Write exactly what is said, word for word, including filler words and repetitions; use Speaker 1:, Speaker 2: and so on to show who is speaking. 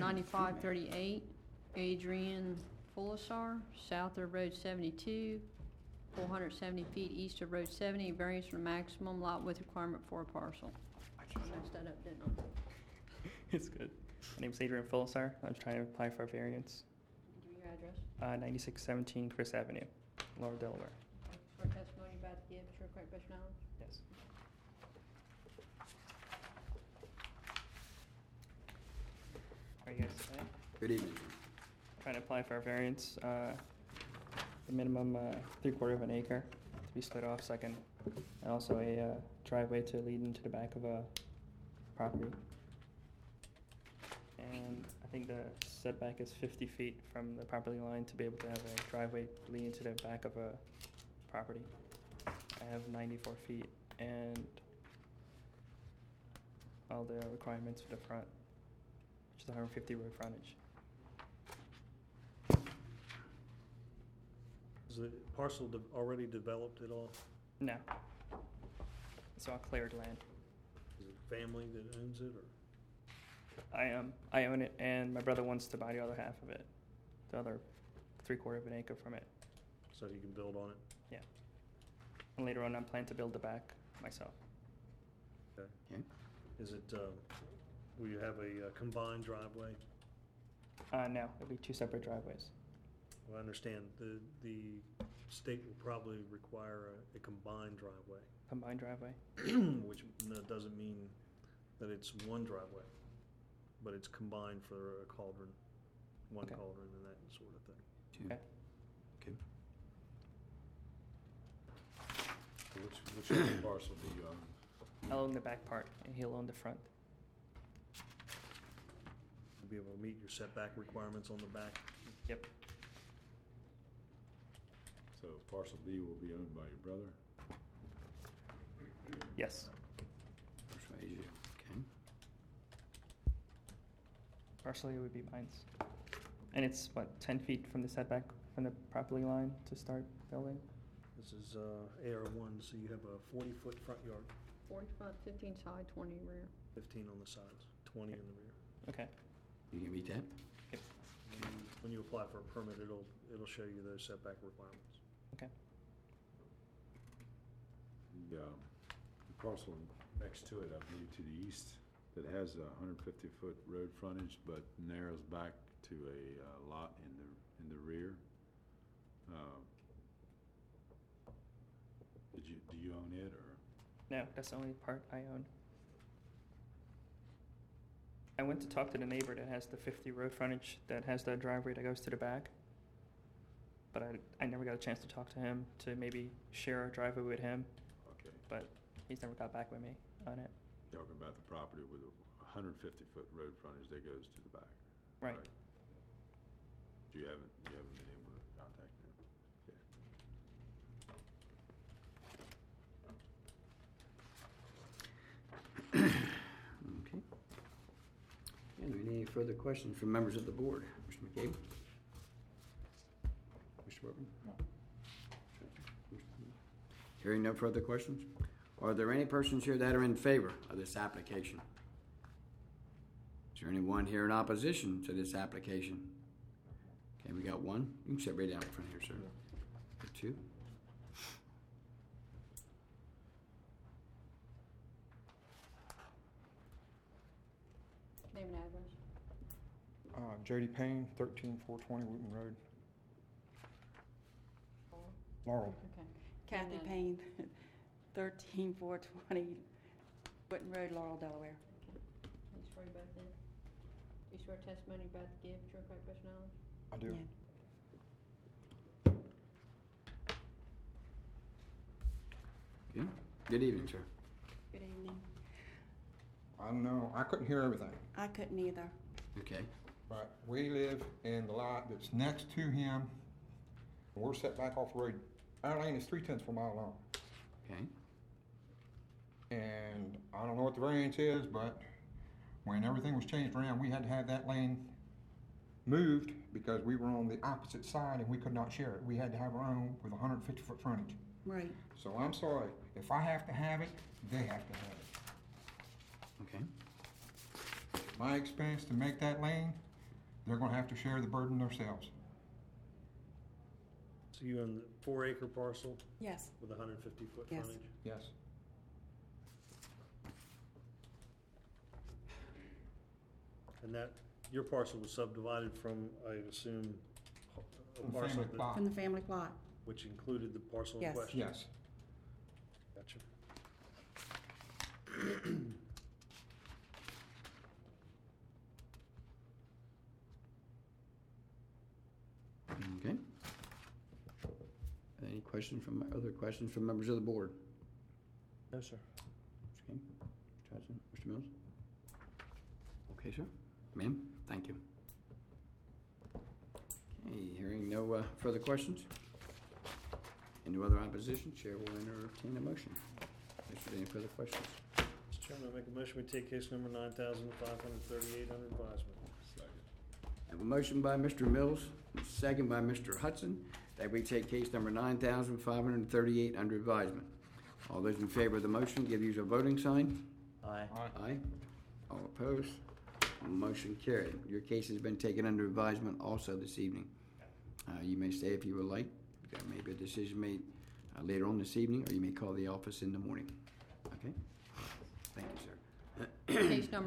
Speaker 1: ninety-five thirty-eight, Adrian Fulisar, south of Road seventy-two, four hundred seventy feet east of Road seventy, variance from maximum lot width requirement for a parcel. I messed that up, didn't I?
Speaker 2: It's good. My name's Adrian Fulisar. I'm trying to apply for a variance.
Speaker 1: Give me your address.
Speaker 2: Uh, ninety-six seventeen Chris Avenue, Lower Delaware.
Speaker 1: For testimony about to give, true correct best knowledge.
Speaker 2: Yes. How are you guys today?
Speaker 3: Good evening.
Speaker 2: Trying to apply for a variance. Uh, the minimum uh, three quarter of an acre to be split off, second, and also a uh, driveway to lead into the back of a property. And I think the setback is fifty feet from the property line to be able to have a driveway leading to the back of a property. I have ninety-four feet and all the requirements for the front, which is one hundred fifty road frontage.
Speaker 4: Is the parcel de- already developed at all?
Speaker 2: No. It's all cleared land.
Speaker 4: Is it family that owns it, or?
Speaker 2: I am. I own it, and my brother wants to buy the other half of it, the other three quarter of an acre from it.
Speaker 4: So you can build on it?
Speaker 2: Yeah. And later on, I'm planning to build the back myself.
Speaker 4: Okay.
Speaker 3: Okay.
Speaker 4: Is it, uh, will you have a uh, combined driveway?
Speaker 2: Uh, no, it'll be two separate driveways.
Speaker 4: Well, I understand the, the state will probably require a, a combined driveway,
Speaker 2: Combined driveway.
Speaker 4: which no, doesn't mean that it's one driveway, but it's combined for a cauldron, one
Speaker 2: Okay.
Speaker 4: cauldron and that sort of thing.
Speaker 3: Two.
Speaker 2: Okay.
Speaker 3: Okay.
Speaker 5: So Which, which other parcel do you own?
Speaker 2: I'll own the back part, and he'll own the front.
Speaker 4: You'll be able to meet your setback requirements on the back.
Speaker 2: Yep.
Speaker 5: So parcel B will be owned by your brother?
Speaker 2: Yes.
Speaker 3: Persuade you. Okay.
Speaker 2: Partially, it would be mine's. And it's, what, ten feet from the setback from the property line to start building?
Speaker 4: This is uh, A R one, so you have a forty-foot front yard,
Speaker 1: Forty-five, fifteen side, twenty rear.
Speaker 4: fifteen on the sides, twenty in the rear.
Speaker 2: Okay.
Speaker 3: You can meet that?
Speaker 2: Yep.
Speaker 4: When you- When you apply for a permit, it'll, it'll show you those setback requirements.
Speaker 2: Okay.
Speaker 5: The, uh, the parcel next to it, I believe to the east, that has a hundred fifty foot road frontage, but narrows back to a uh, lot in the, in the rear. Uh, Did you, do you own it, or?
Speaker 2: No, that's the only part I own. I went to talk to the neighbor that has the fifty road frontage, that has the driveway that goes to the back. But I, I never got a chance to talk to him, to maybe share a driveway with him,
Speaker 5: Okay,
Speaker 2: but he's never got back with me on it.
Speaker 5: talking about the property with a hundred fifty foot road frontage that goes to the back.
Speaker 2: Right.
Speaker 5: You haven't, you haven't been able to contact him? Okay.
Speaker 3: Okay. Are there any further questions from members of the board? Mister McCabe? Mister Workman?
Speaker 5: No.
Speaker 3: Hearing no further questions, are there any persons here that are in favor of this application? Is there anyone here in opposition to this application? Okay, we got one. You can sit right down in front here, sir. Got two.
Speaker 1: Name and address.
Speaker 6: Uh, Jody Payne, thirteen four twenty Wooten Road, Laurel.
Speaker 1: Okay.
Speaker 7: Kathy
Speaker 1: And then-
Speaker 7: Payne, thirteen four twenty Witten Road, Laurel, Delaware.
Speaker 1: You swear you both in? You swear testimony about to give, true correct best knowledge?
Speaker 6: I do.
Speaker 7: Yeah.
Speaker 3: Good. Good evening, sir.
Speaker 7: Good evening.
Speaker 6: I don't know, I couldn't hear everything,
Speaker 7: I couldn't either.
Speaker 3: Okay.
Speaker 6: but we live in the lot that's next to him. We're set back off the road. Our lane is three tenths of a mile long.
Speaker 3: Okay.
Speaker 6: And I don't know what the variance is, but when everything was changed around, we had to have that lane moved because we were on the opposite side and we could not share it. We had to have our own with a hundred fifty foot frontage.
Speaker 7: Right.
Speaker 6: So I'm sorry, if I have to have it, they have to have it.
Speaker 3: Okay.
Speaker 6: My expense to make that lane, they're gonna have to share the burden themselves.
Speaker 4: So you own the four acre parcel
Speaker 7: Yes,
Speaker 4: with a hundred and fifty foot
Speaker 7: Yes.
Speaker 4: frontage?
Speaker 6: Yes.
Speaker 4: And that, your parcel was subdivided from, I assume, a
Speaker 6: From
Speaker 4: parcel
Speaker 6: family
Speaker 4: that,
Speaker 6: plot.
Speaker 7: from the family plot.
Speaker 4: which included the parcel in
Speaker 7: Yes.
Speaker 4: question?
Speaker 6: Yes.
Speaker 4: Gotcha.
Speaker 3: Okay. Any questions from, other questions from members of the board?
Speaker 2: No, sir.
Speaker 3: Mister King, Mister Hudson, Mister Mills? Okay, sir. Ma'am, thank you. Okay, hearing no uh, further questions? And no other opposition, Chair will entertain a motion. If there's any further questions.
Speaker 4: Mister Chairman, I make a motion, we take case number nine thousand five hundred thirty-eight under advisement.
Speaker 5: Second.
Speaker 3: I have a motion by Mister Mills, and a second by Mister Hudson, that we take case number nine thousand five hundred thirty-eight under advisement. All those in favor of the motion, give use a voting sign.
Speaker 2: Aye.
Speaker 3: Aye. All opposed? Motion carried. Your case has been taken under advisement also this evening. Uh, you may stay if you would like. There may be a decision made uh, later on this evening, or you may call the office in the morning. Okay? Thank you, sir.
Speaker 1: Case number